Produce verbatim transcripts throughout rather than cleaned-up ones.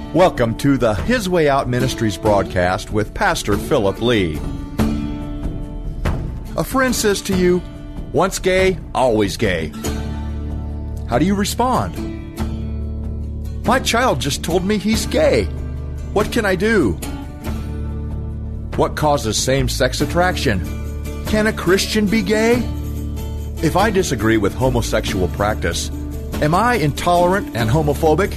Welcome to the His Way Out Ministries broadcast with Pastor Philip Lee. A friend says to you, once gay, always gay. How do you respond? My child just told me he's gay. What can I do? What causes same-sex attraction? Can a Christian be gay? If I disagree with homosexual practice, am I intolerant and homophobic?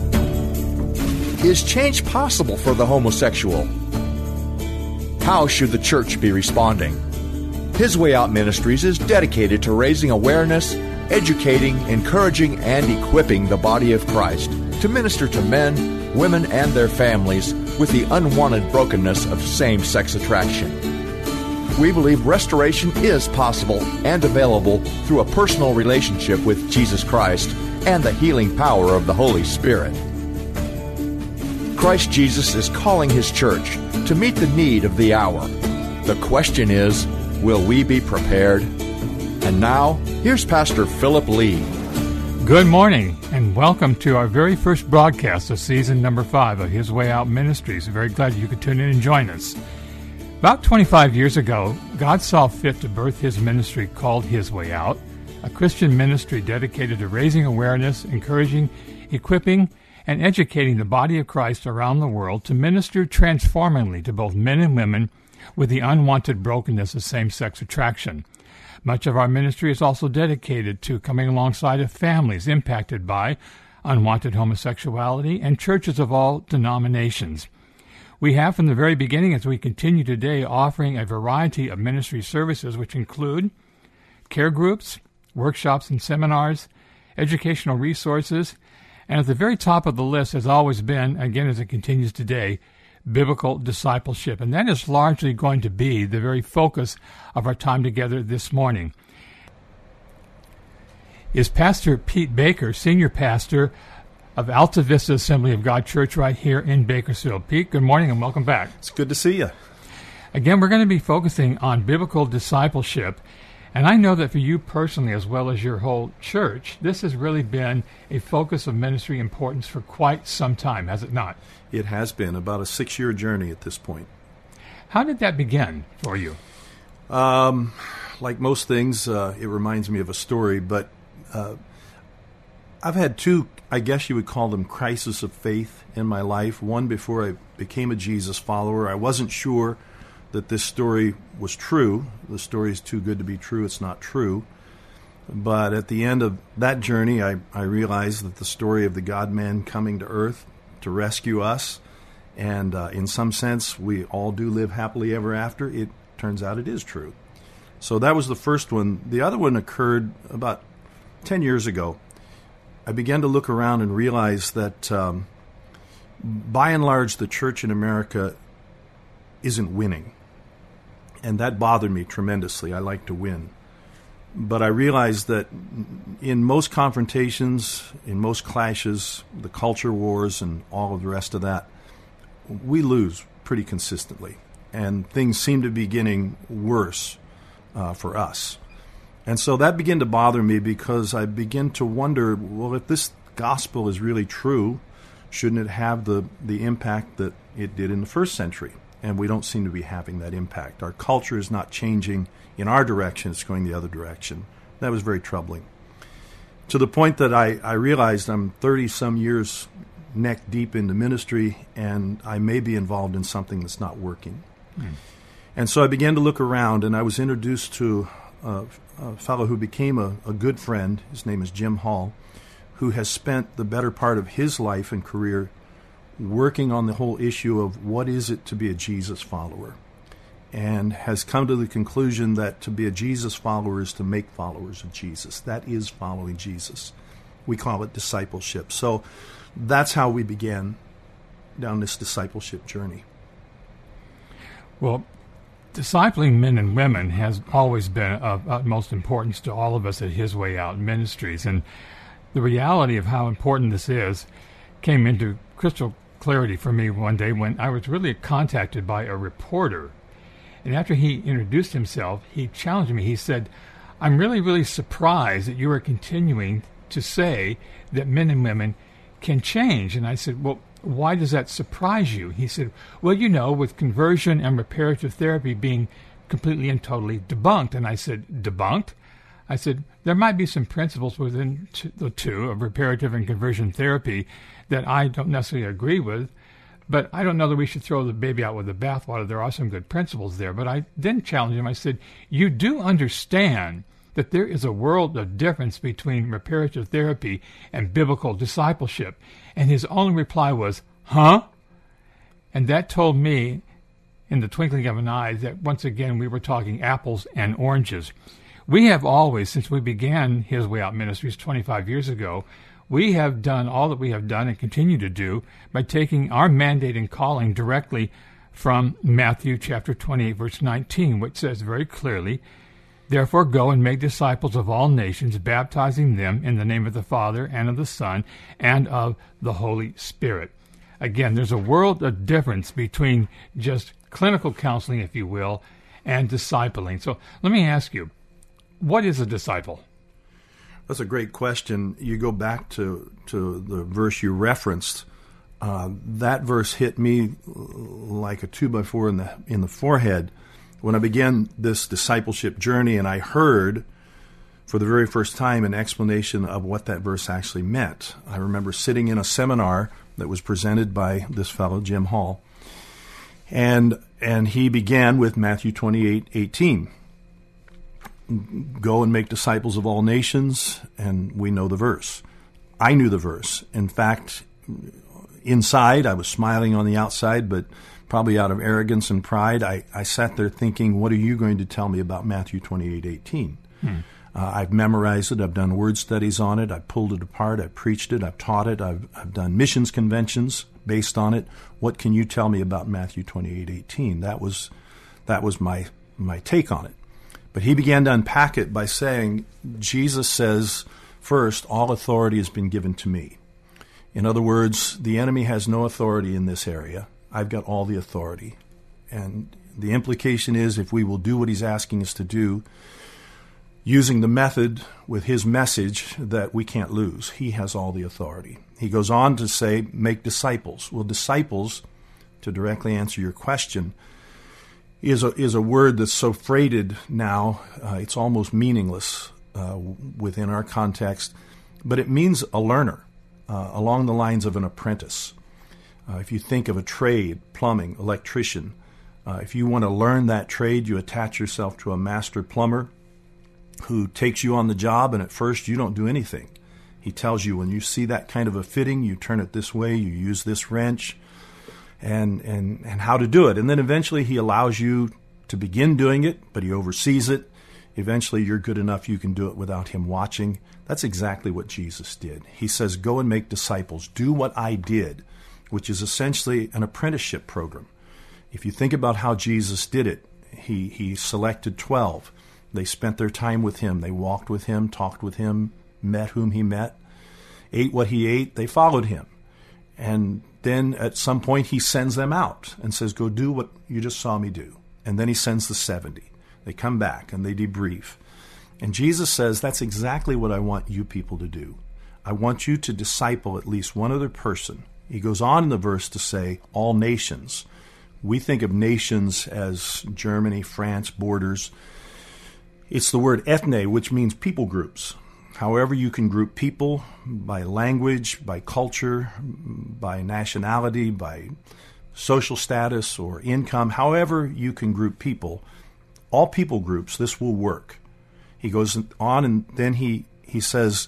Is change possible for the homosexual? How should the church be responding? His Way Out Ministries is dedicated to raising awareness, educating, encouraging, and equipping the body of Christ to minister to men, women, and their families with the unwanted brokenness of same-sex attraction. We believe restoration is possible and available through a personal relationship with Jesus Christ and the healing power of the Holy Spirit. Christ Jesus is calling His church to meet the need of the hour. The question is, will we be prepared? And now, here's Pastor Philip Lee. Good morning, and welcome to our very first broadcast of season number five of His Way Out Ministries. Very glad you could tune in and join us. About twenty-five years ago, God saw fit to birth His ministry called His Way Out, a Christian ministry dedicated to raising awareness, encouraging, equipping, and educating the body of Christ around the world to minister transformingly to both men and women with the unwanted brokenness of same-sex attraction. Much of our ministry is also dedicated to coming alongside of families impacted by unwanted homosexuality and churches of all denominations. We have from the very beginning, as we continue today, offering a variety of ministry services which include care groups, workshops and seminars, educational resources, and at the very top of the list has always been, again as it continues today, biblical discipleship. And that is largely going to be the very focus of our time together this morning. Is Pastor Pete Baker, Senior Pastor of Alta Vista Assembly of God Church right here in Bakersfield. Pete, good morning and welcome back. It's good to see you. Again, we're going to be focusing on biblical discipleship. And I know that for you personally, as well as your whole church, this has really been a focus of ministry importance for quite some time, has it not? It has been about a six-year journey at this point. How did that begin for you? Um, like most things, uh, it reminds me of a story, but uh, I've had two, I guess you would call them crises of faith in my life. One before I became a Jesus follower. I wasn't sure that this story was true. The story is too good to be true. It's not true. But at the end of that journey, I, I realized that the story of the God-man coming to earth to rescue us, and uh, in some sense, we all do live happily ever after, it turns out it is true. So that was the first one. The other one occurred about ten years ago. I began to look around and realize that um, by and large, the church in America isn't winning. And that bothered me tremendously. I like to win. But I realized that in most confrontations, in most clashes, the culture wars and all of the rest of that, we lose pretty consistently. And things seem to be getting worse uh, for us. And so that began to bother me because I began to wonder, well, if this gospel is really true, shouldn't it have the, the impact that it did in the first century? And we don't seem to be having that impact. Our culture is not changing in our direction. It's going the other direction. That was very troubling. To the point that I, I realized I'm thirty-some years neck deep into ministry, and I may be involved in something that's not working. Mm. And so I began to look around, and I was introduced to a, a fellow who became a, a good friend. His name is Jim Hall, who has spent the better part of his life and career working on the whole issue of what is it to be a Jesus follower, and has come to the conclusion that to be a Jesus follower is to make followers of Jesus. That is following Jesus. We call it discipleship. So that's how we began down this discipleship journey. Well, discipling men and women has always been of utmost importance to all of us at His Way Out Ministries, and the reality of how important this is came into crystal clarity for me one day when I was really contacted by a reporter. And after he introduced himself, he challenged me. He said, I'm really, really surprised that you are continuing to say that men and women can change. And I said, well, why does that surprise you? He said, well, you know, with conversion and reparative therapy being completely and totally debunked. And I said, debunked? I said, there might be some principles within t- the two of reparative and conversion therapy that I don't necessarily agree with, but I don't know that we should throw the baby out with the bathwater. There are some good principles there. But I then challenged him. I said, you do understand that there is a world of difference between reparative therapy and biblical discipleship. And his only reply was, huh? And that told me, in the twinkling of an eye, that once again we were talking apples and oranges. We have always, since we began His Way Out Ministries twenty-five years ago, we have done all that we have done and continue to do by taking our mandate and calling directly from Matthew chapter twenty-eight, verse nineteen, which says very clearly, therefore go and make disciples of all nations, baptizing them in the name of the Father and of the Son and of the Holy Spirit. Again, there's a world of difference between just clinical counseling, if you will, and discipling. So let me ask you, what is a disciple? That's a great question. You go back to, to the verse you referenced. Uh, that verse hit me like a two by four in the in the forehead when I began this discipleship journey, and I heard for the very first time an explanation of what that verse actually meant. I remember sitting in a seminar that was presented by this fellow, Jim Hall, and and he began with Matthew twenty-eight eighteen. Go and make disciples of all nations, and we know the verse. I knew the verse. In fact, inside, I was smiling on the outside, but probably out of arrogance and pride, I, I sat there thinking, what are you going to tell me about Matthew twenty-eight eighteen? Hmm. Uh, I've memorized it. I've done word studies on it. I've pulled it apart. I've preached it. I've taught it. I've, I've done missions conventions based on it. What can you tell me about Matthew twenty-eight eighteen? That was, that was my, my take on it. But he began to unpack it by saying, Jesus says, first, all authority has been given to me. In other words, the enemy has no authority in this area. I've got all the authority. And the implication is if we will do what he's asking us to do, using the method with his message, that we can't lose. He has all the authority. He goes on to say, make disciples. Well, disciples, to directly answer your question, is a, is a word that's so freighted now, uh, it's almost meaningless uh, within our context, but it means a learner uh, along the lines of an apprentice. Uh, if you think of a trade, plumbing, electrician, uh, if you want to learn that trade, you attach yourself to a master plumber who takes you on the job, and at first you don't do anything. He tells you when you see that kind of a fitting, you turn it this way, you use this wrench, and and and how to do it. And then eventually he allows you to begin doing it, but he oversees it. Eventually you're good enough you can do it without him watching. That's exactly what Jesus did. He says, go and make disciples. Do what I did, which is essentially an apprenticeship program. If you think about how Jesus did it, he, he selected twelve. They spent their time with him. They walked with him, talked with him, met whom he met, ate what he ate. They followed him. And then at some point he sends them out and says, go do what you just saw me do. And then he sends the seventy. They come back and they debrief. And Jesus says, that's exactly what I want you people to do. I want you to disciple at least one other person. He goes on in the verse to say, all nations. We think of nations as Germany, France, borders. It's the word ethne, which means people groups. However you can group people by language, by culture, by nationality, by social status or income, however you can group people, all people groups, this will work. He goes on and then he, he says,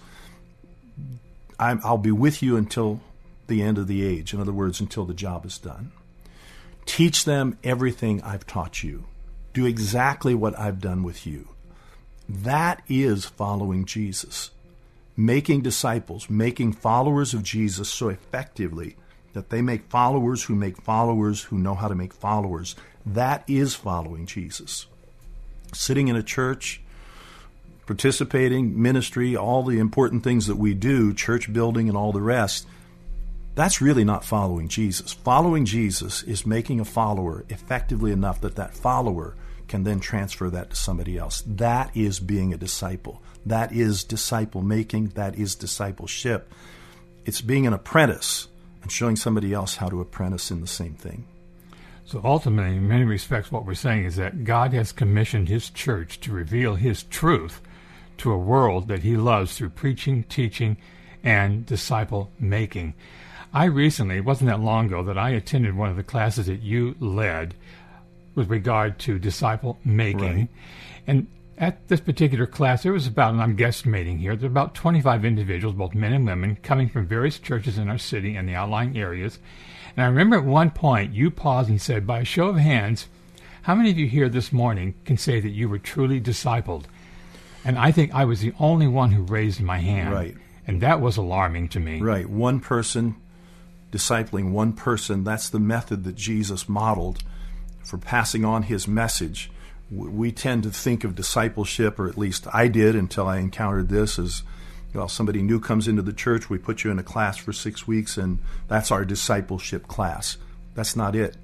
I'm, I'll be with you until the end of the age. In other words, until the job is done. Teach them everything I've taught you. Do exactly what I've done with you. That is following Jesus. Making disciples, making followers of Jesus so effectively that they make followers who make followers who know how to make followers. That is following Jesus. Sitting in a church, participating, ministry, all the important things that we do, church building and all the rest, that's really not following Jesus. Following Jesus is making a follower effectively enough that that follower can then transfer that to somebody else. That is being a disciple. That is disciple making. That is discipleship. It's being an apprentice and showing somebody else how to apprentice in the same thing. So ultimately, in many respects, what we're saying is that God has commissioned his church to reveal his truth to a world that he loves through preaching, teaching, and disciple making. I recently, it wasn't that long ago, that I attended one of the classes that you led with regard to disciple making. Right. And at this particular class, there was about, and I'm guesstimating here, there were about twenty-five individuals, both men and women, coming from various churches in our city and the outlying areas. And I remember at one point you paused and said, by a show of hands, how many of you here this morning can say that you were truly discipled? And I think I was the only one who raised my hand. Right. And that was alarming to me. Right. One person, discipling one person, that's the method that Jesus modeled for passing on his message. We tend to think of discipleship, or at least I did until I encountered this, as well, somebody new comes into the church, we put you in a class for six weeks, and that's our discipleship class. That's not it.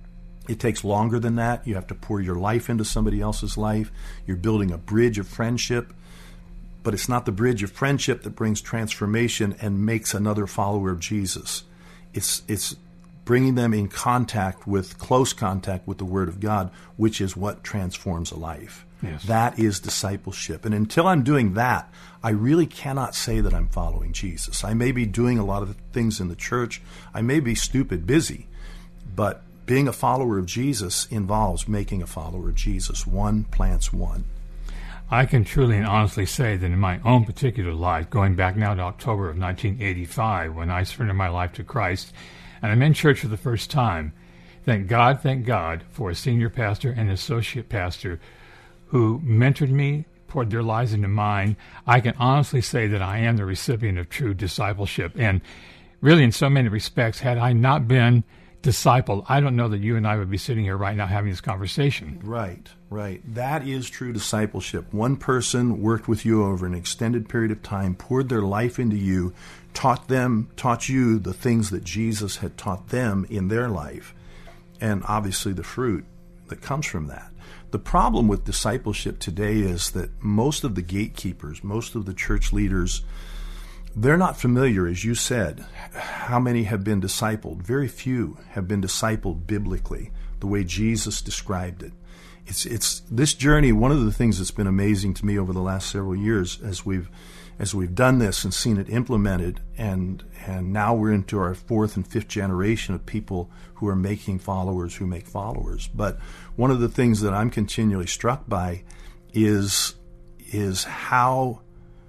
It takes longer than that. You have to pour your life into somebody else's life. You're building a bridge of friendship, but it's not the bridge of friendship that brings transformation and makes another follower of Jesus. It's it's bringing them in contact with, close contact with the Word of God, which is what transforms a life. Yes. That is discipleship. And until I'm doing that, I really cannot say that I'm following Jesus. I may be doing a lot of things in the church. I may be stupid busy. But being a follower of Jesus involves making a follower of Jesus. One plants one. I can truly and honestly say that in my own particular life, going back now to October of nineteen eighty-five, when I surrendered my life to Christ, and I'm in church for the first time, thank God, thank God for a senior pastor and associate pastor who mentored me, poured their lives into mine. I can honestly say that I am the recipient of true discipleship. And really, in so many respects, had I not been discipled, I don't know that you and I would be sitting here right now having this conversation. Right, right. That is true discipleship. One person worked with you over an extended period of time, poured their life into you, taught them, taught you the things that Jesus had taught them in their life, and obviously the fruit that comes from that. The problem with discipleship today is that most of the gatekeepers, most of the church leaders, they're not familiar, as you said, how many have been discipled. Very few have been discipled biblically, the way Jesus described it. It's it's this journey. One of the things that's been amazing to me over the last several years, as we've as we've done this and seen it implemented, and and now we're into our fourth and fifth generation of people who are making followers who make followers. But one of the things that I'm continually struck by is is how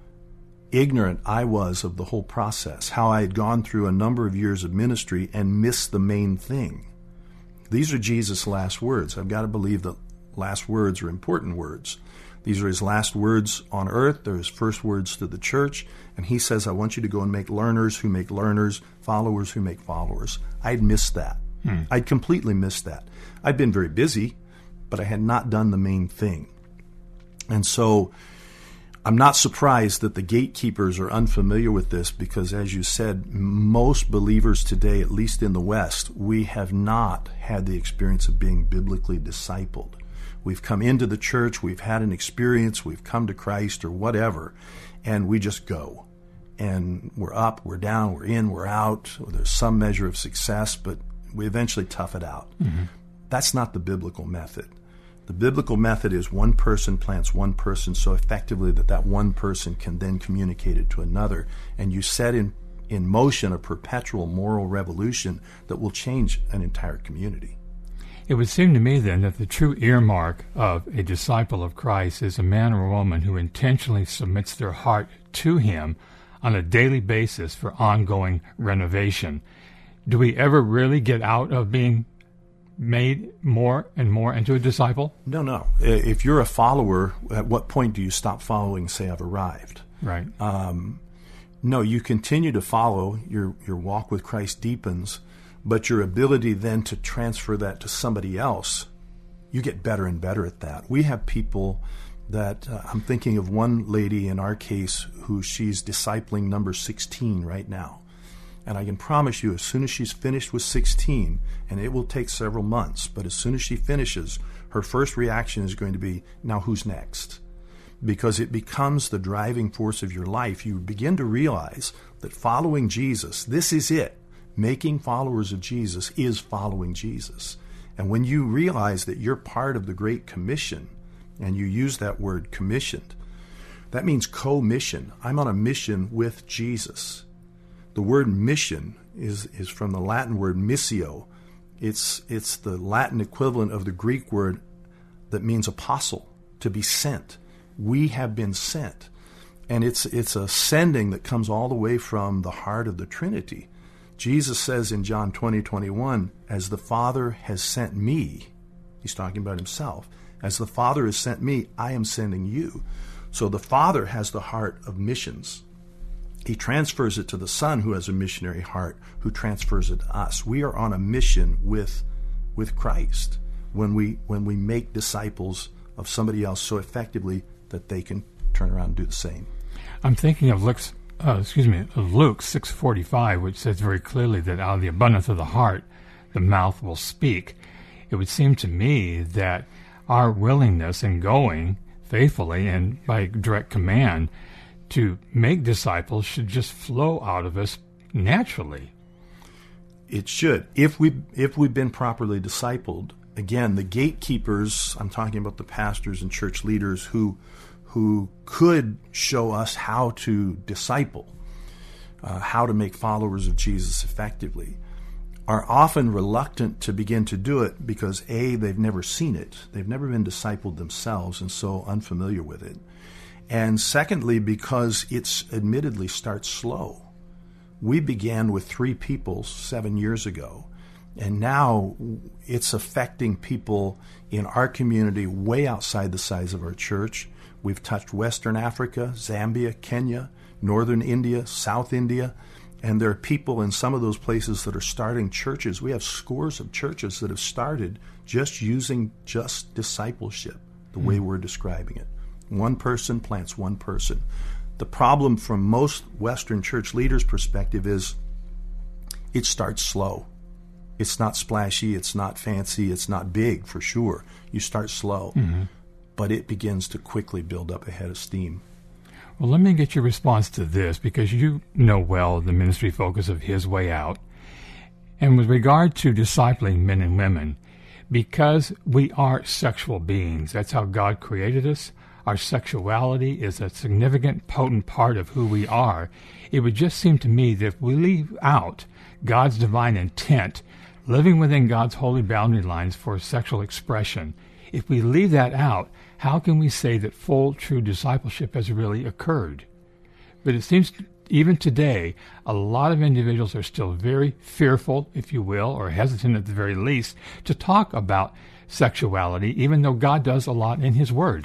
ignorant I was of the whole process, how I had gone through a number of years of ministry and missed the main thing. These are Jesus' last words. I've got to believe that last words are important words. These are his last words on earth. They're his first words to the church. And he says, I want you to go and make learners who make learners, followers who make followers. I'd missed that. Hmm. I'd completely missed that. I'd been very busy, but I had not done the main thing. And so I'm not surprised that the gatekeepers are unfamiliar with this, because, as you said, most believers today, at least in the West, we have not had the experience of being biblically discipled. We've come into the church, we've had an experience, we've come to Christ or whatever, and we just go. And we're up, we're down, we're in, we're out. There's some measure of success, but we eventually tough it out. Mm-hmm. That's not the biblical method. The biblical method is one person plants one person so effectively that that one person can then communicate it to another. And you set in, in motion a perpetual moral revolution that will change an entire community. It would seem to me then that the true earmark of a disciple of Christ is a man or a woman who intentionally submits their heart to him on a daily basis for ongoing renovation. Do we ever really get out of being made more and more into a disciple? No, no. If you're a follower, at what point do you stop following and say, I've arrived? Right. Um, no, you continue to follow. Your your walk with Christ deepens, but your ability then to transfer that to somebody else, you get better and better at that. We have people that, uh, I'm thinking of one lady in our case who she's discipling number sixteen right now. And I can promise you, as soon as she's finished with sixteen, and it will take several months, but as soon as she finishes, her first reaction is going to be, now who's next? Because it becomes the driving force of your life. You begin to realize that following Jesus, this is it. Making followers of Jesus is following Jesus. And when you realize that you're part of the Great Commission, and you use that word commissioned, that means co-mission. I'm on a mission with Jesus. The word mission is, is from the Latin word missio. It's, it's the Latin equivalent of the Greek word that means apostle, to be sent. We have been sent. And it's, it's a sending that comes all the way from the heart of the Trinity. Jesus says in John twenty, twenty-one, as the Father has sent me, he's talking about himself, as the Father has sent me, I am sending you. So the Father has the heart of missions. He transfers it to the Son, who has a missionary heart, who transfers it to us. We are on a mission with, with Christ when we, when we make disciples of somebody else so effectively that they can turn around and do the same. I'm thinking of Luke's, uh, excuse me, of Luke six forty-five, which says very clearly that out of the abundance of the heart, the mouth will speak. It would seem to me that our willingness in going faithfully and by direct command to make disciples should just flow out of us naturally. It should. If we if we've been properly discipled, again, the gatekeepers, I'm talking about the pastors and church leaders who who could show us how to disciple, uh, how to make followers of Jesus effectively, are often reluctant to begin to do it because, A, they've never seen it. They've never been discipled themselves and so unfamiliar with it. And secondly, because it's admittedly starts slow. We began with three people seven years ago, and now it's affecting people in our community way outside the size of our church. We've touched Western Africa, Zambia, Kenya, Northern India, South India, and there are people in some of those places that are starting churches. We have scores of churches that have started just using just discipleship, the mm. way we're describing it. One person plants one person. The problem from most Western church leaders' perspective is it starts slow. It's not splashy, it's not fancy, it's not big for sure. You start slow, mm-hmm. but it begins to quickly build up a head of steam. Well, let me get your response to this, because you know well the ministry focus of His Way Out. And with regard to discipling men and women, because we are sexual beings, that's how God created us, our sexuality is a significant, potent part of who we are. It would just seem to me that if we leave out God's divine intent, living within God's holy boundary lines for sexual expression, if we leave that out, how can we say that full, true discipleship has really occurred? But it seems even today, a lot of individuals are still very fearful, if you will, or hesitant at the very least, to talk about sexuality, even though God does a lot in His Word.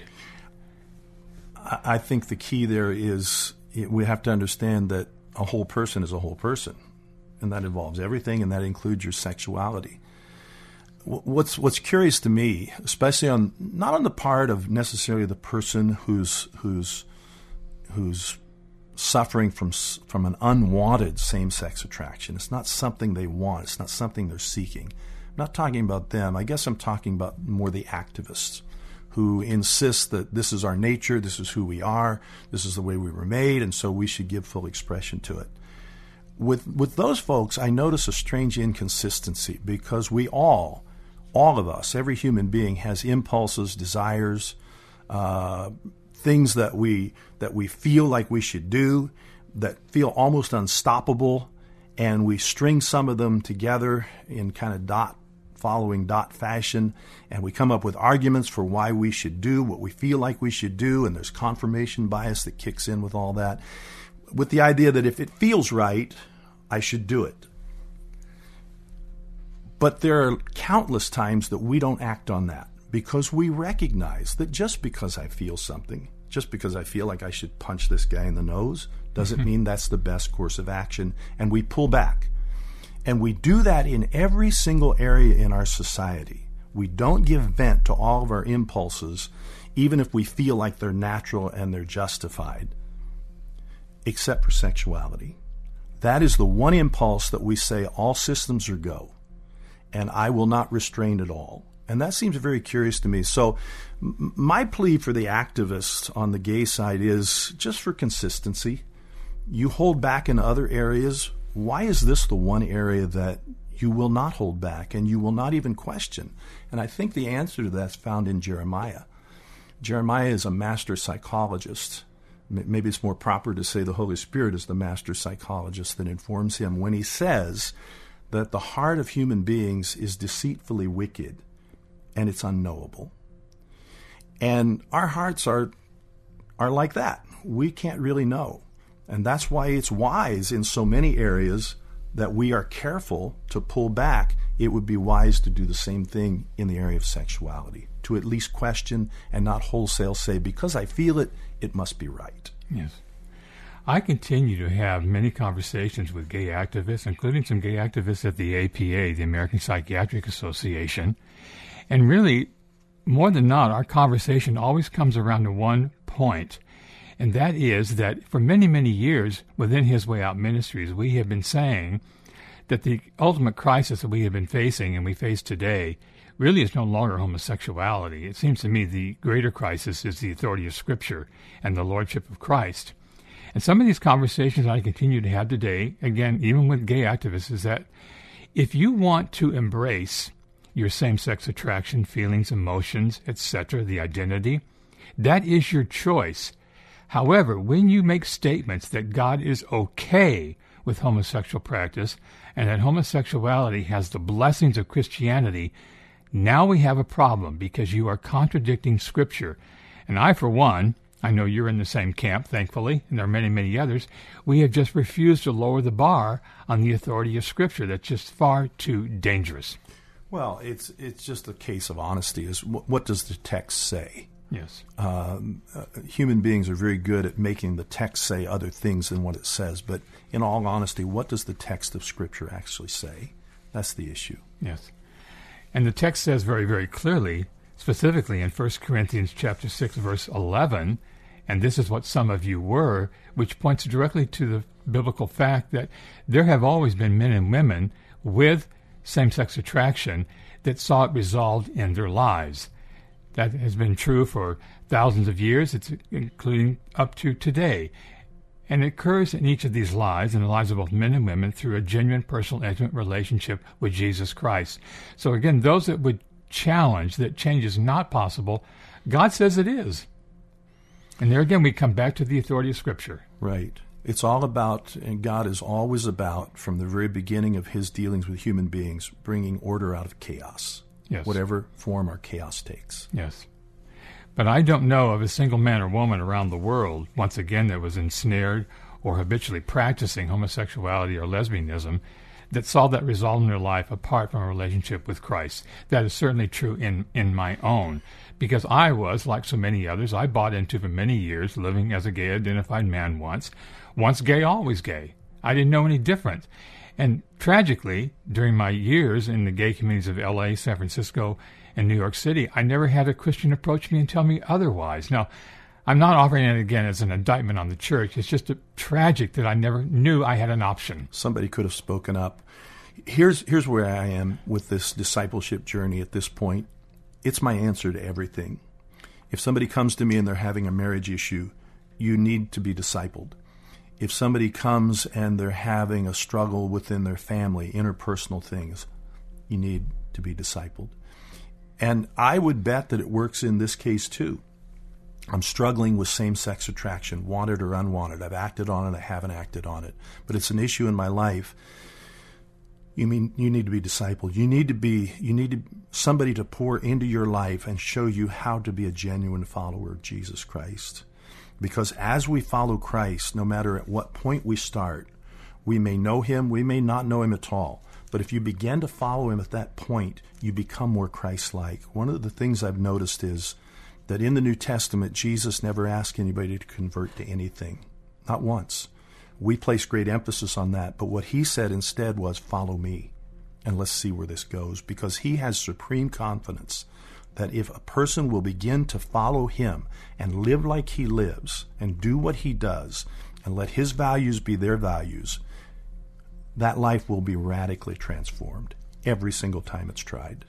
I think the key there is we have to understand that a whole person is a whole person, and that involves everything, and that includes your sexuality. What's what's curious to me, especially on not on the part of necessarily the person who's who's who's suffering from from an unwanted same-sex attraction. It's not something they want. It's not something they're seeking. I'm not talking about them. I guess I'm talking about more the activists who insist that this is our nature, this is who we are, this is the way we were made, and so we should give full expression to it. With with those folks, I notice a strange inconsistency, because we all, all of us, every human being has impulses, desires, uh, things that we that we feel like we should do, that feel almost unstoppable, and we string some of them together in kind of dot following dot fashion, and we come up with arguments for why we should do what we feel like we should do, and there's confirmation bias that kicks in with all that, with the idea that if it feels right, I should do it. But there are countless times that we don't act on that, because we recognize that just because I feel something, just because I feel like I should punch this guy in the nose, doesn't mean that's the best course of action, and we pull back. And we do that in every single area in our society. We don't give vent to all of our impulses, even if we feel like they're natural and they're justified, except for sexuality. That is the one impulse that we say all systems are go, and I will not restrain at all. And that seems very curious to me. So m- my plea for the activists on the gay side is just for consistency. You hold back in other areas why is this the one area that you will not hold back and you will not even question? And I think the answer to that's found in Jeremiah. Jeremiah is a master psychologist. Maybe it's more proper to say the Holy Spirit is the master psychologist that informs him when he says that the heart of human beings is deceitfully wicked and it's unknowable. And our hearts are are like that. We can't really know. And that's why it's wise in so many areas that we are careful to pull back. It would be wise to do the same thing in the area of sexuality, to at least question and not wholesale say, because I feel it, it must be right. Yes. I continue to have many conversations with gay activists, including some gay activists at the A P A, the American Psychiatric Association. And really, more than not, our conversation always comes around to one point, and that is that for many, many years within His Way Out Ministries, we have been saying that the ultimate crisis that we have been facing and we face today really is no longer homosexuality. It seems to me the greater crisis is the authority of Scripture and the Lordship of Christ. And some of these conversations I continue to have today, again, even with gay activists, is that if you want to embrace your same-sex attraction, feelings, emotions, et cetera, the identity, that is your choice. However, when you make statements that God is okay with homosexual practice and that homosexuality has the blessings of Christianity, now we have a problem because you are contradicting Scripture. And I, for one, I know you're in the same camp, thankfully, and there are many, many others. We have just refused to lower the bar on the authority of Scripture. That's just far too dangerous. Well, it's it's just a case of honesty. Is what, what does the text say? Yes. Um, uh, human beings are very good at making the text say other things than what it says. But in all honesty, what does the text of Scripture actually say? That's the issue. Yes. And the text says very, very clearly, specifically in First Corinthians chapter six, verse eleven, and this is what some of you were, which points directly to the biblical fact that there have always been men and women with same-sex attraction that saw it resolved in their lives. That has been true for thousands of years, it's including up to today. And it occurs in each of these lives, in the lives of both men and women, through a genuine personal, intimate relationship with Jesus Christ. So again, those that would challenge that change is not possible, God says it is. And there again, we come back to the authority of Scripture. Right. It's all about, and God is always about, from the very beginning of His dealings with human beings, bringing order out of chaos. Yes. Whatever form our chaos takes. Yes. But I don't know of a single man or woman around the world, once again, that was ensnared or habitually practicing homosexuality or lesbianism that saw that resolved in their life apart from a relationship with Christ. That is certainly true in, in my own, because I was, like so many others, I bought into for many years, living as a gay-identified man once. Once gay, always gay. I didn't know any different. And tragically, during my years in the gay communities of L A, San Francisco, and New York City, I never had a Christian approach me and tell me otherwise. Now, I'm not offering it again as an indictment on the church. It's just a tragic that I never knew I had an option. Somebody could have spoken up. Here's here's where I am with this discipleship journey at this point. It's my answer to everything. If somebody comes to me and they're having a marriage issue, you need to be discipled. If somebody comes and they're having a struggle within their family, interpersonal things, you need to be discipled. And I would bet that it works in this case too. I'm struggling with same-sex attraction, wanted or unwanted. I've acted on it, I haven't acted on it. But it's an issue in my life. You mean you need to be discipled. You need to be, you need to, somebody to pour into your life and show you how to be a genuine follower of Jesus Christ. Because as we follow Christ, no matter at what point we start, we may know Him, we may not know Him at all. But if you begin to follow Him at that point, you become more Christ-like. One of the things I've noticed is that in the New Testament, Jesus never asked anybody to convert to anything. Not once. We place great emphasis on that, but what He said instead was, follow me, and let's see where this goes. Because He has supreme confidence that if a person will begin to follow Him and live like He lives and do what He does and let His values be their values, that life will be radically transformed every single time it's tried.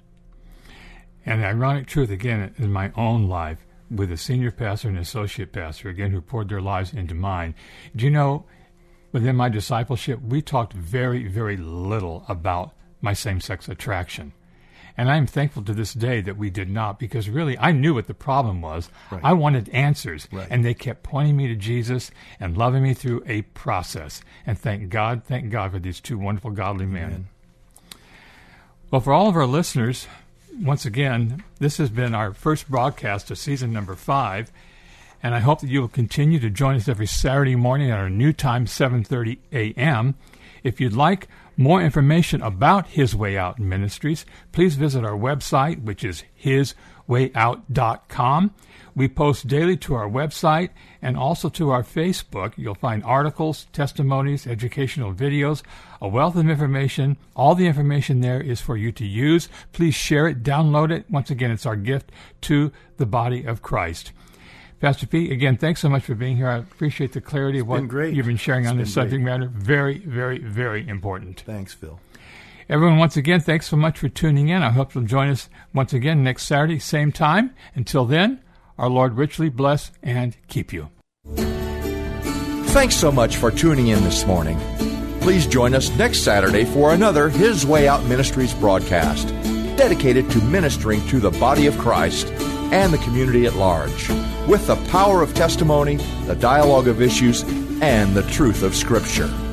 And the ironic truth, again, in my own life, with a senior pastor and associate pastor, again, who poured their lives into mine. Do you know, within my discipleship, we talked very, very little about my same-sex attraction. And I'm thankful to this day that we did not, because really I knew what the problem was. Right. I wanted answers, right. and they kept pointing me to Jesus and loving me through a process. And thank God, thank God for these two wonderful, godly men. Amen. Well, for all of our listeners, once again, this has been our first broadcast of season number five, and I hope that you will continue to join us every Saturday morning at our new time, seven thirty a.m. If you'd like more information about His Way Out Ministries, please visit our website, which is his way out dot com. We post daily to our website and also to our Facebook. You'll find articles, testimonies, educational videos, a wealth of information. All the information there is for you to use. Please share it, download it. Once again, it's our gift to the body of Christ. Pastor P, again, thanks so much for being here. I appreciate the clarity of what you've been sharing it's on been this subject great. matter. Very, very, very important. Thanks, Phil. Everyone, once again, thanks so much for tuning in. I hope you'll join us once again next Saturday, same time. Until then, our Lord richly bless and keep you. Thanks so much for tuning in this morning. Please join us next Saturday for another His Way Out Ministries broadcast, dedicated to ministering to the body of Christ and the community at large, with the power of testimony, the dialogue of issues, and the truth of Scripture.